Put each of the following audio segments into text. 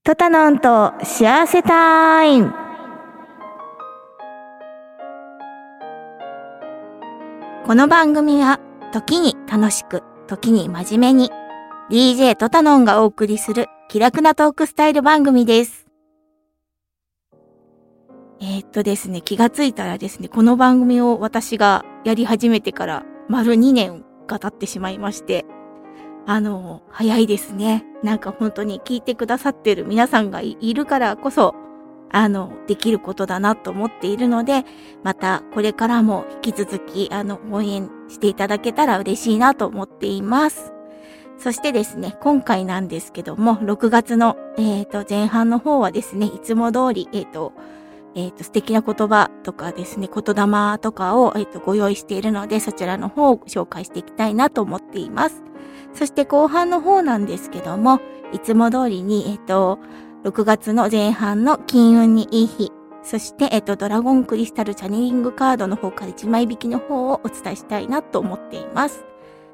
トタノンと幸せタイム。この番組は時に楽しく時に真面目に DJ トタノンがお送りする気楽なトークスタイル番組です。ですね、気がついたらですね、この番組を私がやり始めてから丸2年が経ってしまいまして、早いですね。なんか本当に聞いてくださってる皆さんがいるからこそ、できることだなと思っているので、またこれからも引き続き、応援していただけたら嬉しいなと思っています。そしてですね、今回なんですけども、6月の、前半の方はですね、いつも通り、素敵な言葉とかですね、言霊とかを、ご用意しているので、そちらの方を紹介していきたいなと思っています。そして後半の方なんですけども、いつも通りに、6月の前半の金運にいい日、そして、ドラゴンクリスタルチャネリングカードの方から1枚引きの方をお伝えしたいなと思っています。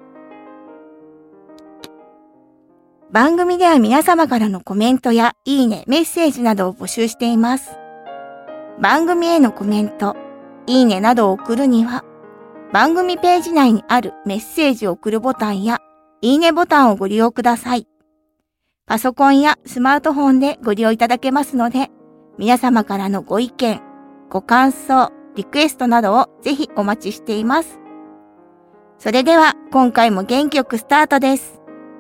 番組では皆様からのコメントやいいね、メッセージなどを募集しています。番組へのコメント、いいねなどを送るには、番組ページ内にあるメッセージを送るボタンや、いいねボタンをご利用ください。パソコンやスマートフォンでご利用いただけますので、皆様からのご意見、ご感想、リクエストなどをぜひお待ちしています。それでは今回も元気よくスタートです。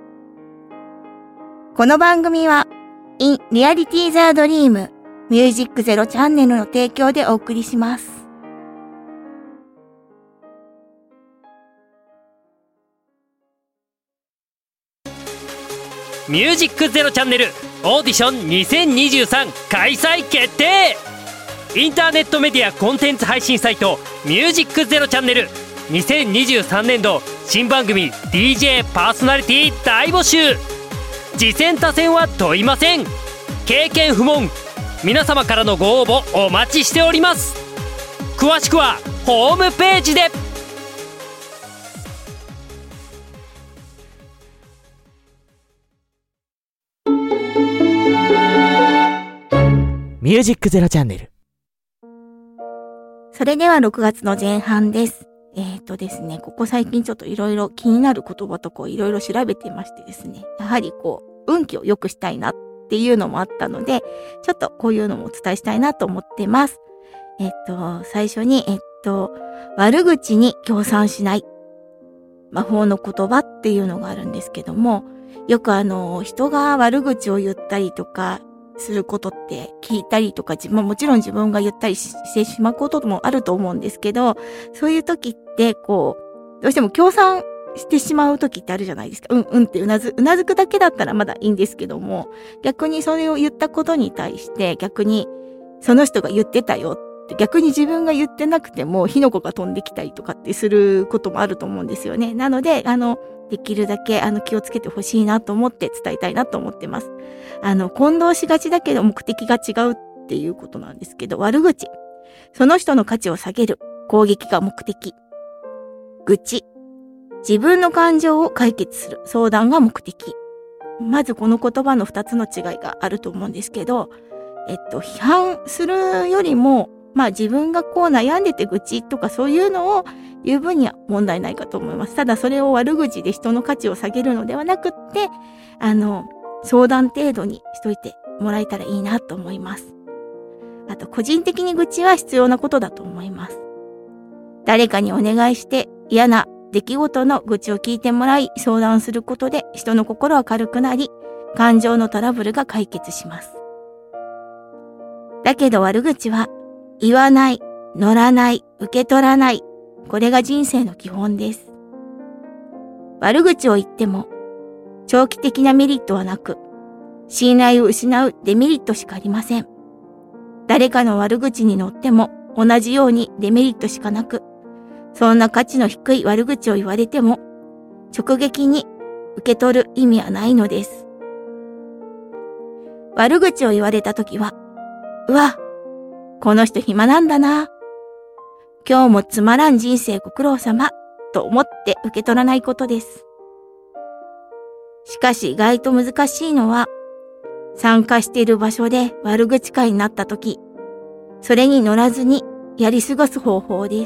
この番組は In Reality the Dream Music Zero チャンネルの提供でお送りします。 ミュージックゼロチャンネルオーディション2023開催決定。インターネットメディアコンテンツ配信サイトミュージックゼロチャンネル2023年度新番組 DJ パーソナリティ大募集。次戦他戦は問いません。経験不問。皆様からのご応募お待ちしております。詳しくはホームページで。 ミュージックゼロチャンネル。 それでは6月の前半です。ですね、ここ最近ちょっといろいろ気になる言葉とかをいろいろ調べてましてですね、やはり運気を良くしたいなっていうのもあったので、ちょっとこういうのもお伝えしたいなと思ってます。最初に、悪口に協賛しない。魔法の言葉っていうのがあるんですけども、よく人が悪口を言ったりとか、することって聞いたりとか、もちろん自分が言ったりしてしまうこともあると思うんですけど、そういう時ってどうしても協賛してしまう時ってあるじゃないですか。うんってうなずくだけだったらまだいいんですけども、逆にそれを言ったことに対して逆にその人が言ってたよって逆に自分が言ってなくても火の粉が飛んできたりとかってすることもあると思うんですよね。なのでできるだけ気をつけてほしいなと思って伝えたいなと思ってます。混同しがちだけど目的が違うっていうことなんですけど、悪口。その人の価値を下げる。攻撃が目的。愚痴。自分の感情を解決する。相談が目的。まずこの言葉の2つの違いがあると思うんですけど、批判するよりも、自分が悩んでて愚痴とかそういうのを言う分には問題ないかと思います。ただそれを悪口で人の価値を下げるのではなくって、相談程度にしといてもらえたらいいなと思います。あと個人的に愚痴は必要なことだと思います。誰かにお願いして嫌な出来事の愚痴を聞いてもらい相談することで人の心は軽くなり、感情のトラブルが解決します。だけど悪口は言わない、乗らない、受け取らない。これが人生の基本です。悪口を言っても長期的なメリットはなく、信頼を失うデメリットしかありません。誰かの悪口に乗っても同じようにデメリットしかなく、そんな価値の低い悪口を言われても直撃に受け取る意味はないのです。悪口を言われたときは、うわ、この人暇なんだな。今日もつまらん人生ご苦労様と思って受け取らないことです。しかし意外と難しいのは、 参加している場所で悪口会になったとき、それに乗らずにやり過ごす方法です。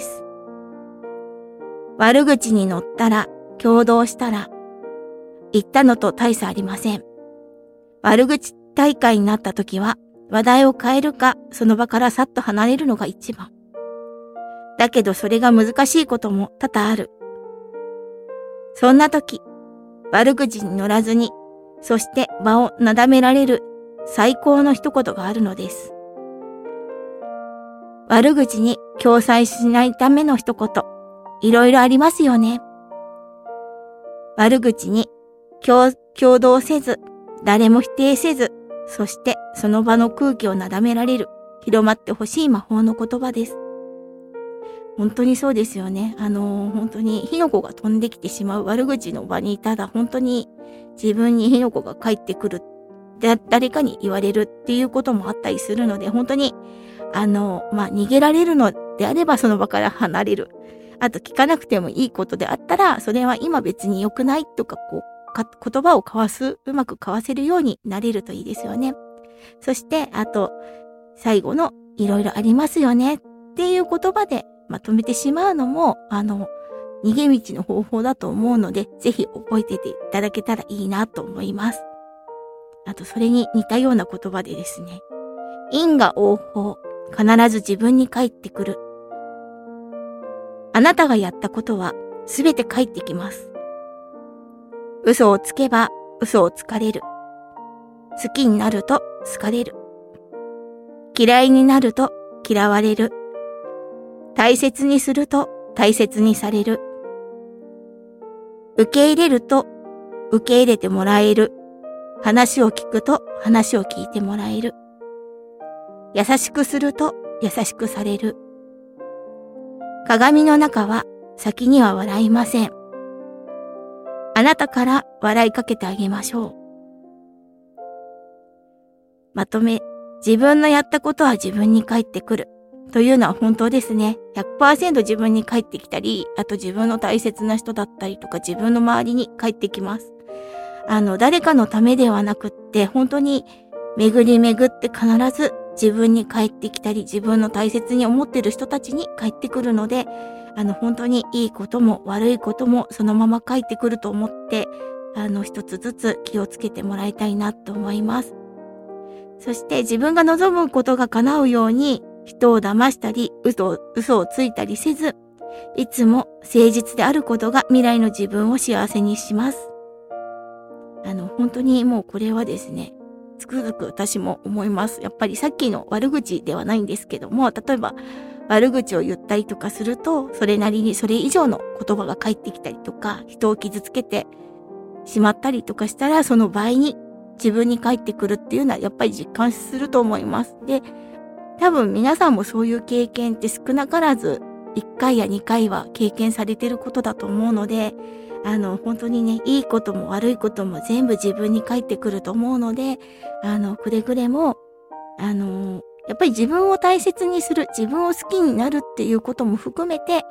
悪口に乗ったら、共同したら、言ったのと大差ありません。悪口大会になったときは、話題を変えるか、その場からさっと離れるのが一番。だけどそれが難しいことも多々ある。そんなとき、悪口に乗らずに、そして場をなだめられる最高の一言があるのです。悪口に共催しないための一言、いろいろありますよね。悪口に共同せず、誰も否定せず、そしてその場の空気をなだめられる、広まってほしい魔法の言葉です。本当にそうですよね。本当に火の粉が飛んできてしまう悪口の場にいたら、本当に自分に火の粉が返ってくる。誰かに言われるっていうこともあったりするので、本当に、逃げられるのであればその場から離れる。あと聞かなくてもいいことであったら、それは今別に良くないとか、言葉をうまく交わせるようになれるといいですよね。そして、あと、最後のいろいろありますよねっていう言葉でまとめてしまうのも、逃げ道の方法だと思うので、ぜひ覚えていただけたらいいなと思います。あと、それに似たような言葉でですね、因果応報、必ず自分に返ってくる。あなたがやったことはすべて返ってきます。嘘をつけば嘘をつかれる。好きになると好かれる。嫌いになると嫌われる。大切にすると大切にされる。受け入れると受け入れてもらえる。話を聞くと話を聞いてもらえる。優しくすると優しくされる。鏡の中は先には笑いません。あなたから笑いかけてあげましょう。まとめ、自分のやったことは自分に返ってくる。というのは本当ですね。100% 自分に返ってきたり、あと自分の大切な人だったりとか自分の周りに返ってきます。誰かのためではなくって、本当に巡り巡って必ず自分に返ってきたり、自分の大切に思っている人たちに返ってくるので、本当にいいことも悪いこともそのまま返ってくると思って、一つずつ気をつけてもらいたいなと思います。そして自分が望むことが叶うように、人を騙したり、嘘をついたりせず、いつも誠実であることが未来の自分を幸せにします。本当にもうこれはですね、つくづく私も思います。やっぱりさっきの悪口ではないんですけども、例えば悪口を言ったりとかすると、それなりにそれ以上の言葉が返ってきたりとか、人を傷つけてしまったりとかしたら、その倍に自分に返ってくるっていうのはやっぱり実感すると思います。で、多分皆さんもそういう経験って少なからず1回や2回は経験されてることだと思うので、本当にね、いいことも悪いことも全部自分に返ってくると思うので、くれぐれも、やっぱり自分を大切にする、自分を好きになるっていうことも含めて、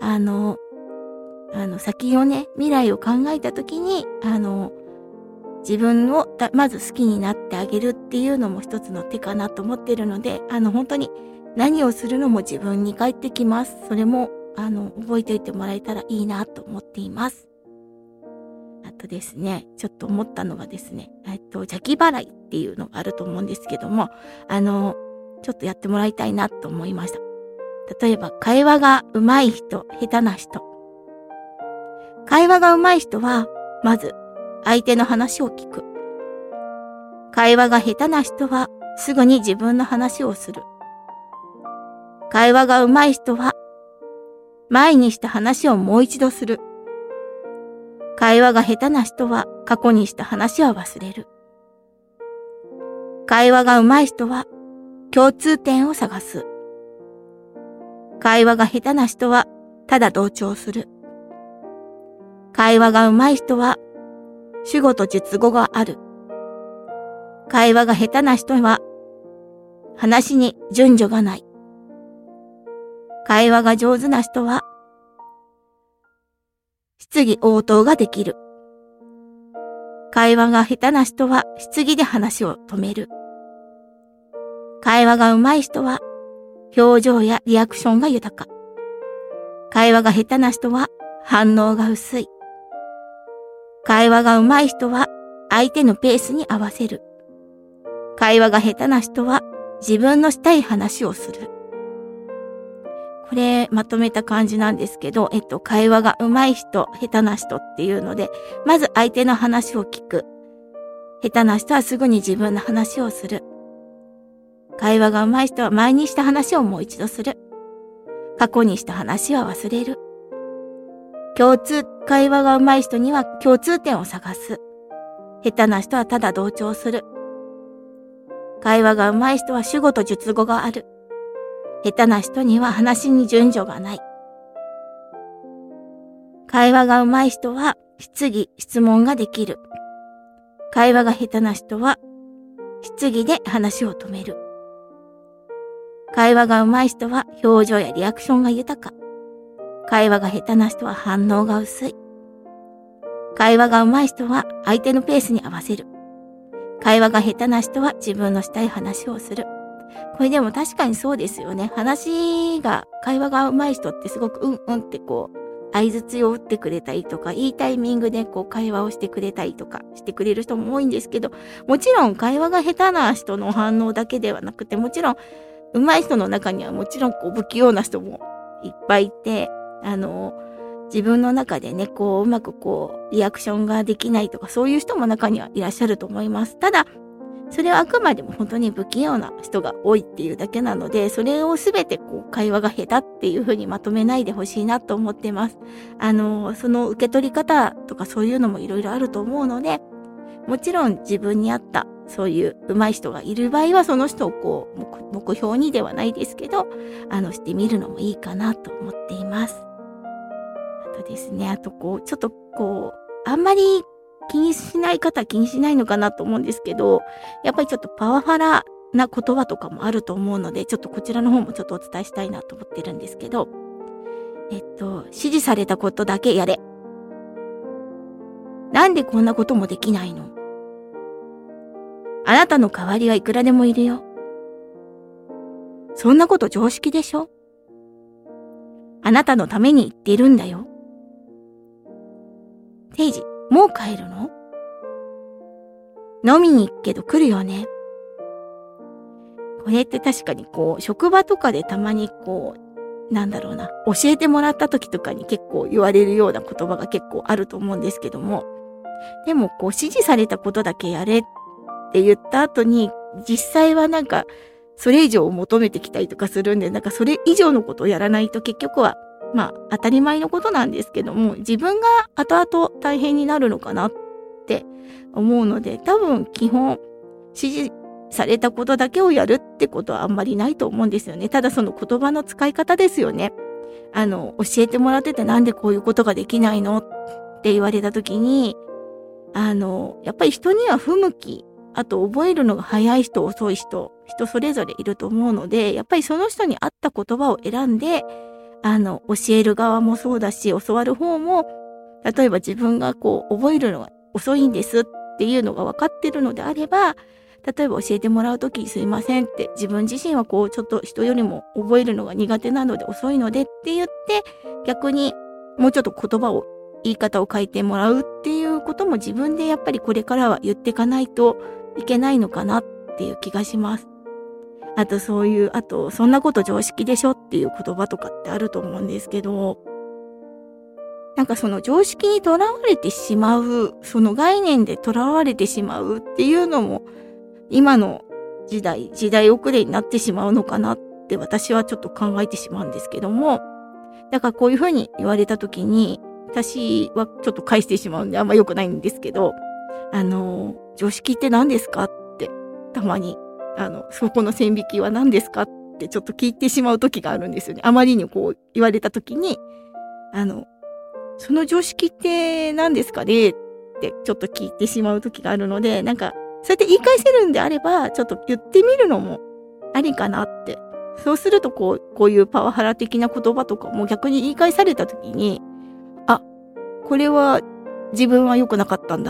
先をね、未来を考えたときに、自分をまず好きになってあげるっていうのも一つの手かなと思ってるので、本当に何をするのも自分に返ってきます。それも、覚えておいてもらえたらいいなと思っています。あとですね、ちょっと思ったのがですね、邪気払いっていうのがあると思うんですけども、ちょっとやってもらいたいなと思いました。例えば、会話が上手い人、下手な人。会話が上手い人は、まず、相手の話を聞く。会話が下手な人は、すぐに自分の話をする。会話が上手い人は、前にした話をもう一度する。会話が下手な人は、過去にした話は忘れる。会話が上手い人は、共通点を探す。会話が下手な人は、ただ同調する。会話が上手い人は、主語と述語がある。会話が下手な人は、話に順序がない。会話が上手な人は、質疑応答ができる。 会話が下手な人は質疑で話を止める。会話が上手い人は表情やリアクションが豊か。会話が下手な人は反応が薄い。会話が上手い人は相手のペースに合わせる。会話が下手な人は自分のしたい話をする。これまとめた感じなんですけど、会話が上手い人、下手な人っていうので、まず相手の話を聞く。下手な人はすぐに自分の話をする。会話が上手い人は前にした話をもう一度する。過去にした話は忘れる。会話が上手い人には共通点を探す。下手な人はただ同調する。会話が上手い人は主語と述語がある。下手な人には話に順序がない。会話が上手い人は質問ができる。会話が下手な人は質疑で話を止める。会話が上手い人は表情やリアクションが豊か。会話が下手な人は反応が薄い。会話が上手い人は相手のペースに合わせる。会話が下手な人は自分のしたい話をする。これでも確かにそうですよね。会話が上手い人ってすごくって相槌を打ってくれたりとか、いいタイミングで会話をしてくれたりとかしてくれる人も多いんですけど、もちろん会話が下手な人の反応だけではなくて、もちろん上手い人の中にはもちろん不器用な人もいっぱいいて、自分の中でね、うまくリアクションができないとか、そういう人も中にはいらっしゃると思います。ただ、それはあくまでも本当に不器用な人が多いっていうだけなので、それをすべて会話が下手っていう風にまとめないでほしいなと思ってます。その受け取り方とかそういうのもいろいろあると思うので、もちろん自分に合ったそういう上手い人がいる場合は、その人を目標にではないですけど、してみるのもいいかなと思っています。あとですね、ちょっとあんまり気にしない方は気にしないのかなと思うんですけど、やっぱりちょっとパワハラな言葉とかもあると思うので、ちょっとこちらの方もちょっとお伝えしたいなと思ってるんですけど、指示されたことだけやれ。なんでこんなこともできないの？あなたの代わりはいくらでもいるよ。そんなこと常識でしょ？あなたのために言っているんだよ。テイジ、もう帰るの？飲みに行くけど来るよね。これって確かに職場とかでたまに教えてもらった時とかに結構言われるような言葉が結構あると思うんですけども、でも指示されたことだけやれって言った後に、実際はそれ以上を求めてきたりとかするんで、それ以上のことをやらないと結局は、当たり前のことなんですけども、自分が後々大変になるのかなって思うので、多分基本、指示されたことだけをやるってことはあんまりないと思うんですよね。ただその言葉の使い方ですよね。教えてもらっててなんでこういうことができないのって言われたときに、やっぱり人には不向き、あと覚えるのが早い人、遅い人、人それぞれいると思うので、やっぱりその人に合った言葉を選んで、教える側もそうだし、教わる方も、例えば自分が覚えるのが遅いんですっていうのが分かってるのであれば、例えば教えてもらうときすいませんって、自分自身はちょっと人よりも覚えるのが苦手なので遅いのでって言って、逆にもうちょっと言い方を変えてもらうっていうことも自分でやっぱりこれからは言っていかないといけないのかなっていう気がします。あとそんなこと常識でしょっていう言葉とかってあると思うんですけど、その常識にとらわれてしまう、その概念でとらわれてしまうっていうのも、今の時代遅れになってしまうのかなって私はちょっと考えてしまうんですけども、だからこういうふうに言われたときに、私はちょっと返してしまうんであんま良くないんですけど、常識って何ですかってたまに、そこの線引きは何ですかってちょっと聞いてしまう時があるんですよね。あまりに言われた時に、その常識って何ですかねってちょっと聞いてしまう時があるので、そうやって言い返せるんであれば、ちょっと言ってみるのもありかなって。そうするとこういうパワハラ的な言葉とかも逆に言い返された時に、これは自分は良くなかったんだなっ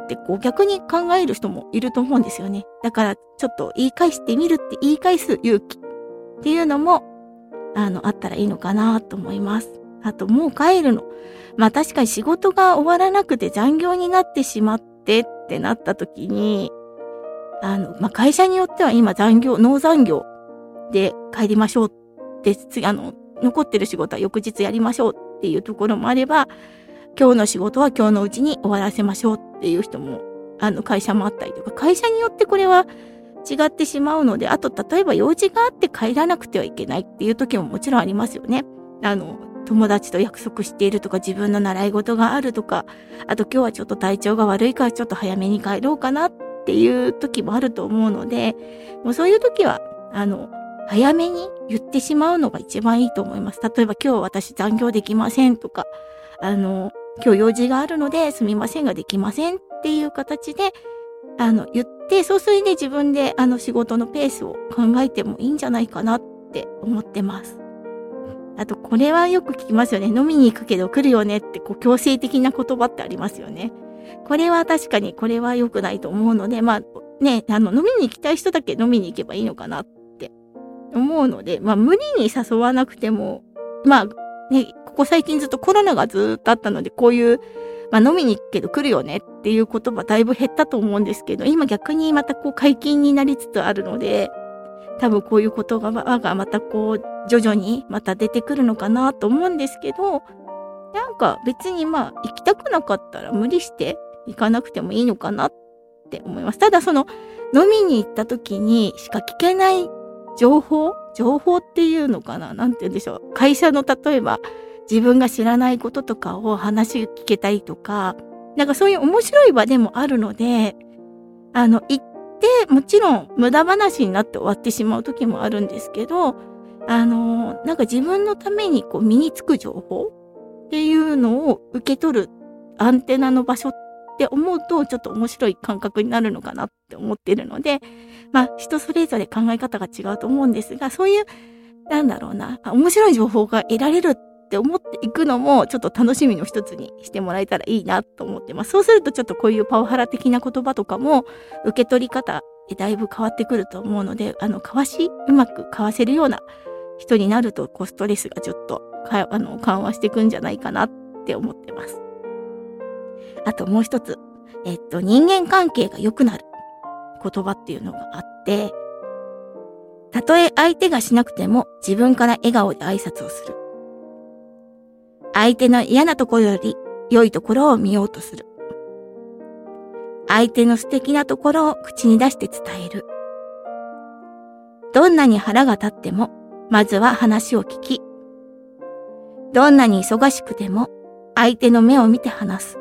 って逆に考える人もいると思うんですよね。だからちょっと言い返してみるって言い返す勇気っていうのも、あったらいいのかなと思います。あともう帰るの。確かに仕事が終わらなくて残業になってしまってってなった時に、会社によっては今農残業で帰りましょうって、残ってる仕事は翌日やりましょうっていうところもあれば、今日の仕事は今日のうちに終わらせましょうっていう人も、会社もあったりとか、会社によってこれは違ってしまうので、あと例えば用事があって帰らなくてはいけないっていう時ももちろんありますよね。友達と約束しているとか、自分の習い事があるとか、あと今日はちょっと体調が悪いからちょっと早めに帰ろうかなっていう時もあると思うので、もうそういう時は、早めに言ってしまうのが一番いいと思います。例えば今日私残業できませんとか、今日用事があるのですみませんができませんっていう形で、言って、そうするで自分で仕事のペースを考えてもいいんじゃないかなって思ってます。あと、これはよく聞きますよね。飲みに行くけど来るよねって強制的な言葉ってありますよね。これは確かにこれは良くないと思うので、飲みに行きたい人だけ飲みに行けばいいのかなって思うので、無理に誘わなくても、ここ最近ずっとコロナがずっとあったので、こういう、飲みに行くけど来るよねっていう言葉だいぶ減ったと思うんですけど、今逆にまた解禁になりつつあるので、多分こういう言葉がまた徐々にまた出てくるのかなと思うんですけど、なんか別に行きたくなかったら無理して行かなくてもいいのかなって思います。ただ飲みに行った時にしか聞けない情報っていうのかな、なんて言うんでしょう。会社の例えば自分が知らないこととかを話聞けたりとか、なんかそういう面白い場でもあるので、行ってもちろん無駄話になって終わってしまう時もあるんですけど、なんか自分のために身につく情報っていうのを受け取るアンテナの場所って思うとちょっと面白い感覚になるのかなって思っているので、人それぞれ考え方が違うと思うんですが、そういう、面白い情報が得られるって思っていくのもちょっと楽しみの一つにしてもらえたらいいなと思ってます。そうするとちょっとこういうパワハラ的な言葉とかも受け取り方だいぶ変わってくると思うので、うまく交わせるような人になるとストレスがちょっと緩和していくんじゃないかなって思ってます。あともう一つ、人間関係が良くなる言葉っていうのがあって、たとえ相手がしなくても自分から笑顔で挨拶をする。相手の嫌なところより良いところを見ようとする。相手の素敵なところを口に出して伝える。どんなに腹が立っても、まずは話を聞き、どんなに忙しくても相手の目を見て話す。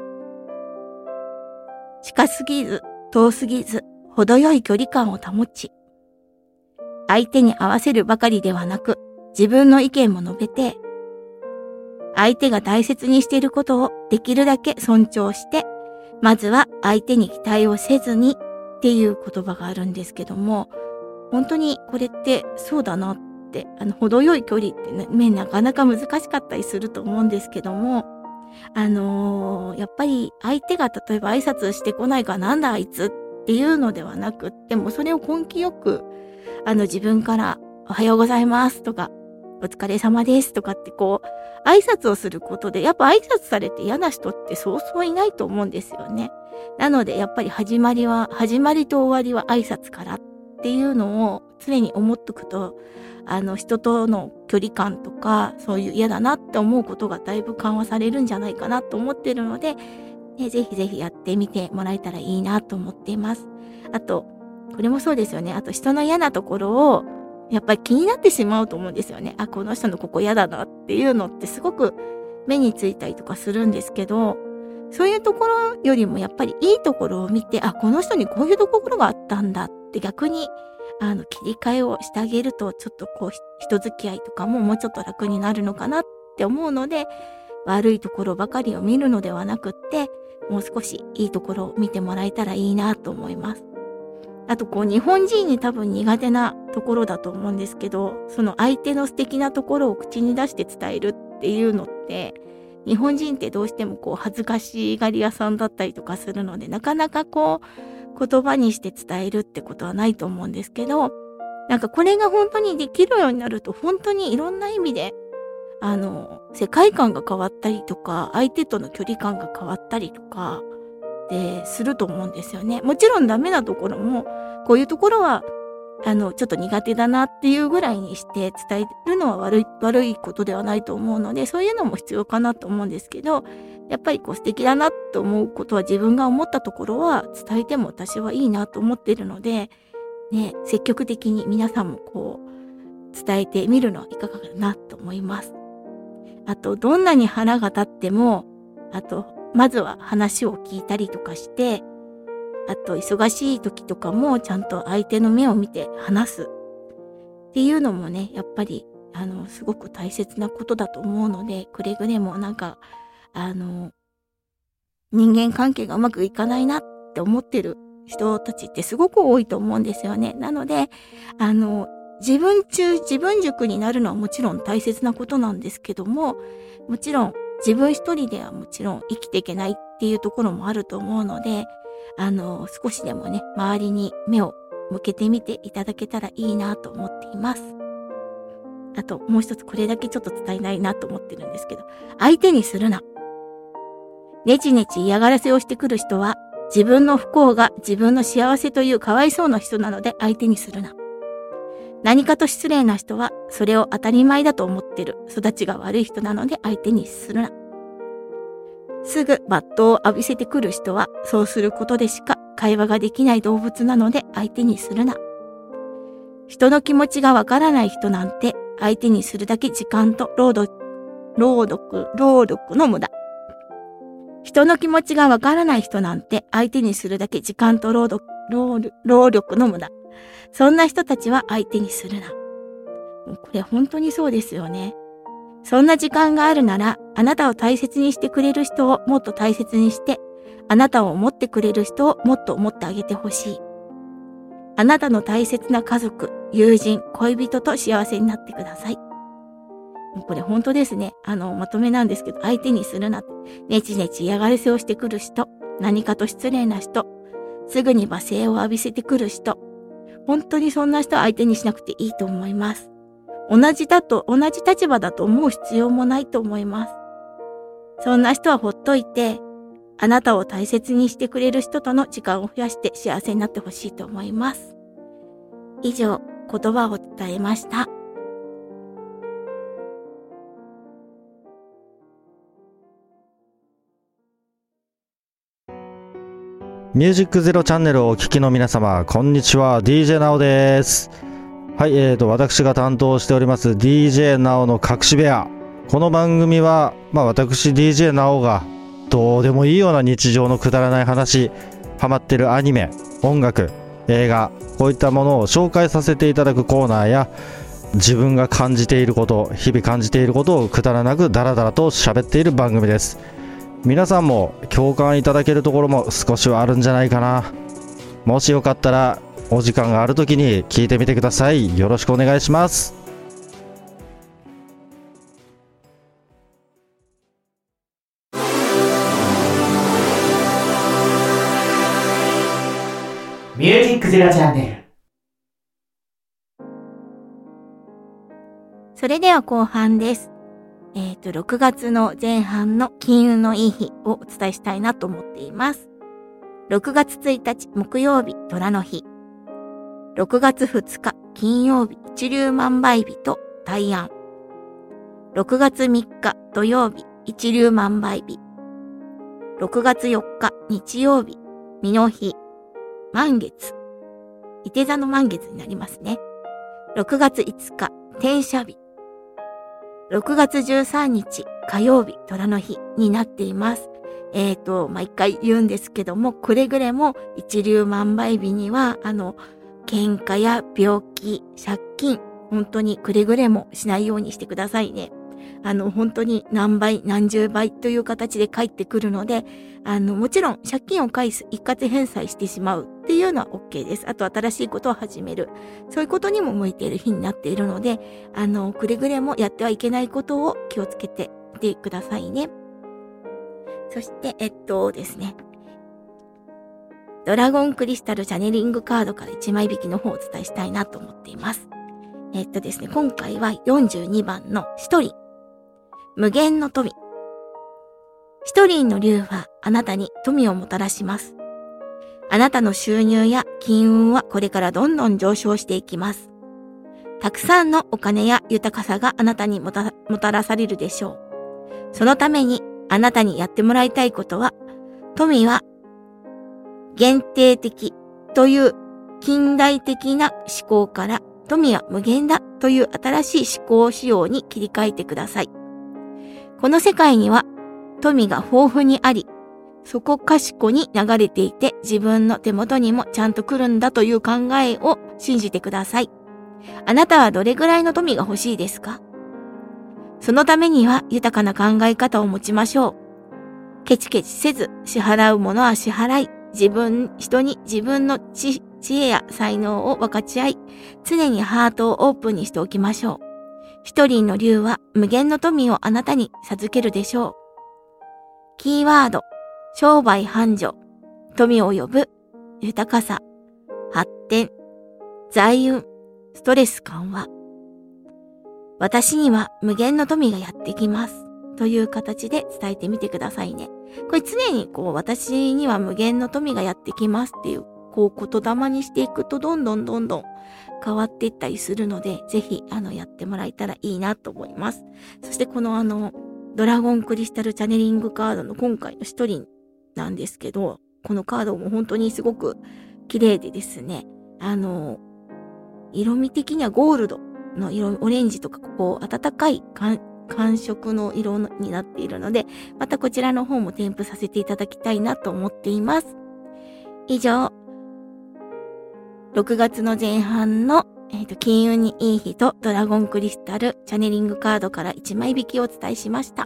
近すぎず遠すぎず程よい距離感を保ち、相手に合わせるばかりではなく自分の意見も述べて、相手が大切にしていることをできるだけ尊重して、まずは相手に期待をせずにっていう言葉があるんですけども、本当にこれってそうだなって、程よい距離ってね、なかなか難しかったりすると思うんですけども、やっぱり相手が例えば挨拶してこないからなんだあいつっていうのではなくって、もそれを根気よく、自分からおはようございますとか、お疲れ様ですとかって挨拶をすることで、やっぱ挨拶されて嫌な人ってそうそういないと思うんですよね。なのでやっぱり始まりと終わりは挨拶からっていうのを常に思っとくと、人との距離感とか、そういう嫌だなって思うことがだいぶ緩和されるんじゃないかなと思ってるので、ぜひぜひやってみてもらえたらいいなと思っています。あと、これもそうですよね。あと人の嫌なところを、やっぱり気になってしまうと思うんですよね。この人のここ嫌だなっていうのってすごく目についたりとかするんですけど、そういうところよりもやっぱりいいところを見て、この人にこういうところがあったんだって逆に切り替えをしてあげると、ちょっと人付き合いとかももうちょっと楽になるのかなって思うので、悪いところばかりを見るのではなくって、もう少しいいところを見てもらえたらいいなと思います。あと日本人に多分苦手なところだと思うんですけど、その相手の素敵なところを口に出して伝えるっていうのって、 日本人ってどうしても恥ずかしがり屋さんだったりとかするので、なかなか言葉にして伝えるってことはないと思うんですけど、なんかこれが本当にできるようになると、本当にいろんな意味で、世界観が変わったりとか、相手との距離感が変わったりとか、すると思うんですよね。もちろんダメなところも、こういうところは、ちょっと苦手だなっていうぐらいにして伝えるのは悪いことではないと思うので、そういうのも必要かなと思うんですけど、やっぱり素敵だなと思うことは自分が思ったところは伝えても私はいいなと思っているので、ね、積極的に皆さんも伝えてみるのはいかがかなと思います。あと、どんなに腹が立っても、まずは話を聞いたりとかして、あと、忙しい時とかもちゃんと相手の目を見て話すっていうのもね、やっぱり、すごく大切なことだと思うので、くれぐれも人間関係がうまくいかないなって思ってる人たちってすごく多いと思うんですよね。なので、自分軸になるのはもちろん大切なことなんですけども、もちろん自分一人ではもちろん生きていけないっていうところもあると思うので、少しでもね、周りに目を向けてみていただけたらいいなと思っています。あと、もう一つこれだけちょっと伝えないなと思ってるんですけど、相手にするな。ねちねち嫌がらせをしてくる人は、自分の不幸が自分の幸せというかわいそうな人なので相手にするな。何かと失礼な人は、それを当たり前だと思ってる育ちが悪い人なので相手にするな。すぐバットを浴びせてくる人は、そうすることでしか会話ができない動物なので相手にするな。人の気持ちがわからない人なんて相手にするだけ時間と労力の無駄。人の気持ちがわからない人なんて相手にするだけ時間と労力の無駄。そんな人たちは相手にするな。これ本当にそうですよね。そんな時間があるなら、あなたを大切にしてくれる人をもっと大切にして、あなたを思ってくれる人をもっと思ってあげてほしい。あなたの大切な家族、友人、恋人と幸せになってください。これ本当ですね。まとめなんですけど、相手にするなって。ねちねち嫌がらせをしてくる人、何かと失礼な人、すぐに罵声を浴びせてくる人、本当にそんな人は相手にしなくていいと思います。同じ立場だと思う必要もないと思います。そんな人はほっといて、あなたを大切にしてくれる人との時間を増やして幸せになってほしいと思います。以上、言葉を伝えました。 ミュージックゼロチャンネルをお聞きの皆様、こんにちは。DJ なおです。はい、私が担当しております DJ なおの隠し部屋。この番組は、私 DJ なおがどうでもいいような日常のくだらない話、ハマってるアニメ、音楽、映画、こういったものを紹介させていただくコーナーや、自分が感じていること、日々感じていることをくだらなくダラダラと喋っている番組です。皆さんも共感いただけるところも少しはあるんじゃないかな。もしよかったらお時間があるときに聞いてみてください。よろしくお願いします。 ミュージックゼロチャンネル。 それでは後半です。6月の前半の金運のいい日をお伝えしたいなと思っています。6月1日木曜日、虎の日。6月2日金曜日、一粒万倍日と大安。6月3日土曜日、一粒万倍日。6月4日日曜日、身の日。満月。いて座の満月になりますね。6月5日、天赦日。6月13日火曜日、虎の日になっています。毎回言うんですけども、くれぐれも一粒万倍日には、喧嘩や病気、借金、本当にくれぐれもしないようにしてくださいね。本当に何倍、何十倍という形で返ってくるので、もちろん借金を返す、一括返済してしまうっていうのは OK です。あと新しいことを始める。そういうことにも向いている日になっているので、くれぐれもやってはいけないことを気をつけてみてくださいね。 そしてですね、ドラゴンクリスタルチャネリングカードから1枚引きの方をお伝えしたいなと思っています。ですね、今回は42番のシトリン。無限の富。シトリンの竜はあなたに富をもたらします。あなたの収入や金運はこれからどんどん上昇していきます。たくさんのお金や豊かさがあなたにもたらされるでしょう。そのためにあなたにやってもらいたいことは、富は限定的という近代的な思考から富は無限だという新しい思考仕様に切り替えてください。この世界には富が豊富にあり、そこかしこに流れていて自分の手元にもちゃんと来るんだという考えを信じてください。あなたはどれぐらいの富が欲しいですか？そのためには豊かな考え方を持ちましょう。ケチケチせず、支払うものは支払い、人に自分の知恵や才能を分かち合い、常にハートをオープンにしておきましょう。一人の竜は無限の富をあなたに授けるでしょう。キーワード、商売繁盛、富を呼ぶ、豊かさ、発展、財運、ストレス緩和。私には無限の富がやってきます。という形で伝えてみてくださいね。これ常に私には無限の富がやってきますっていう、言霊にしていくとどんどん変わっていったりするので、ぜひ、やってもらえたらいいなと思います。そしてこのドラゴンクリスタルチャネリングカードの今回のシトリンなんですけど、このカードも本当にすごく綺麗でですね、色味的にはゴールドの色、オレンジとか暖かい寒色の色になっているので、またこちらの方も添付させていただきたいなと思っています。以上、6月の前半の、金運にいい日とドラゴンクリスタルチャネリングカードから1枚引きをお伝えしました。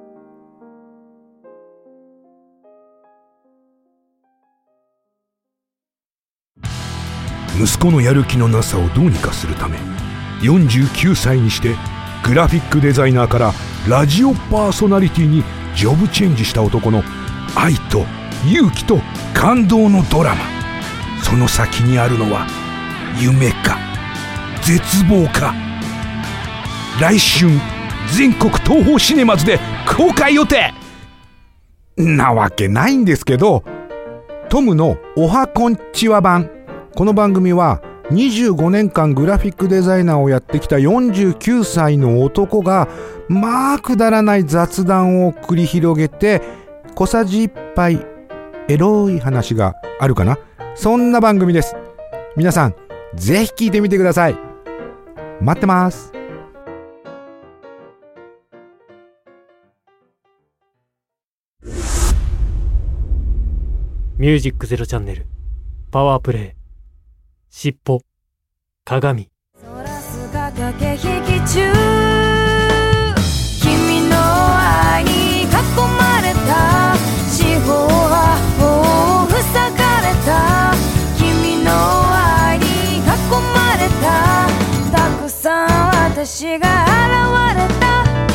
息子のやる気のなさをどうにかするため、49歳にしてグラフィックデザイナーからラジオパーソナリティにジョブチェンジした男の愛と勇気と感動のドラマ。その先にあるのは夢か絶望か。来春全国東宝シネマズで公開予定なわけないんですけど、トムのおはこんちは版。この番組は25年間グラフィックデザイナーをやってきた49歳の男がくだらない雑談を繰り広げて、小さじ1杯エロい話があるかな、そんな番組です。皆さんぜひ聞いてみてください。待ってます。 ミュージックゼロチャンネルパワープレイ。尻尾、鏡。 空すが駆け引き中、君の愛に囲まれた、四方八方塞がれた、君の愛に囲まれた、たくさん私が現れた。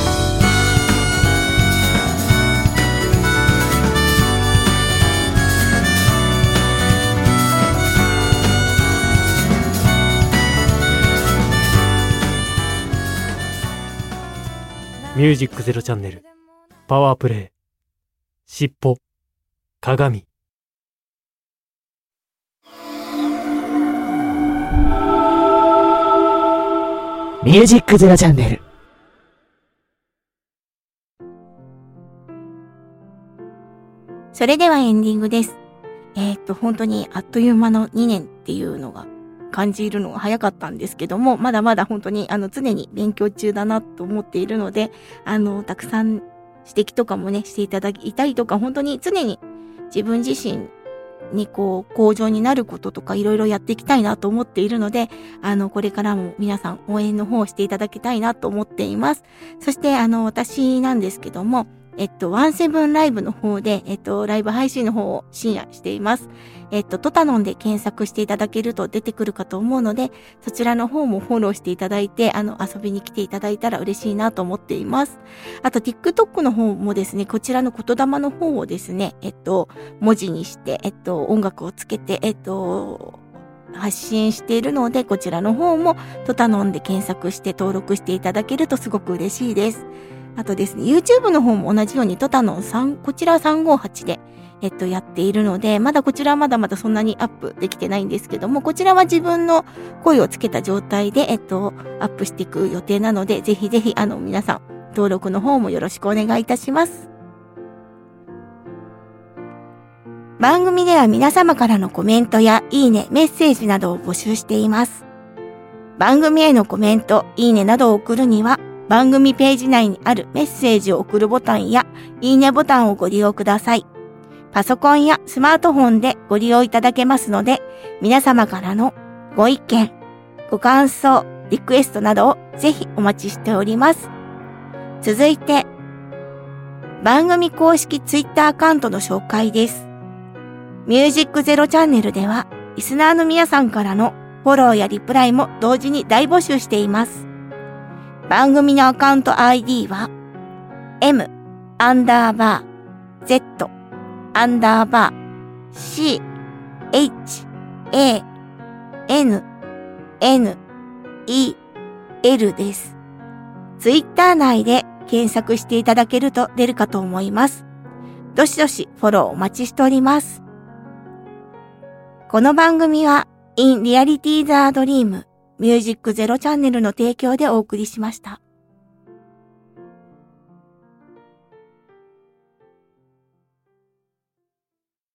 ミュージックゼロチャンネルパワープレイ。尻尾、鏡。 ミュージックゼロチャンネル。 それではエンディングです。本当にあっという間の2年っていうのが感じるのが早かったんですけども、まだまだ本当に常に勉強中だなと思っているので、たくさん指摘とかもね、していただきたいとか、本当に常に自分自身に向上になることとかいろいろやっていきたいなと思っているので、これからも皆さん応援の方をしていただきたいなと思っています。そして私なんですけども、 ワンセブンライブの方で、ライブ配信の方を深夜しています。トタノンで検索していただけると出てくるかと思うので、そちらの方もフォローしていただいて、遊びに来ていただいたら嬉しいなと思っています。あと、TikTok の方もですね、こちらの言霊の方をですね、文字にして、音楽をつけて、発信しているので、こちらの方もトタノンで検索して登録していただけるとすごく嬉しいです。あとですね、YouTube の方も同じようにトタノン3、こちら358で、やっているので、まだこちらはまだそんなにアップできてないんですけども、こちらは自分の声をつけた状態で、アップしていく予定なので、ぜひぜひ、皆さん、登録の方もよろしくお願いいたします。番組では皆様からのコメントやいいね、メッセージなどを募集しています。番組へのコメント、いいねなどを送るには、番組ページ内にあるメッセージを送るボタンやいいねボタンをご利用ください。パソコンやスマートフォンでご利用いただけますので、皆様からのご意見、ご感想、リクエストなどをぜひお待ちしております。続いて、番組公式ツイッターアカウントの紹介です。ミュージックゼロチャンネルでは、リスナーの皆さんからのフォローやリプライも同時に大募集しています。番組のアカウント ID は M_Z_CHANNEL です。ツイッター内で検索していただけると出るかと思います。どしどしフォローお待ちしております。この番組は In Reality the Dream ミュージックゼロチャンネルの提供でお送りしました。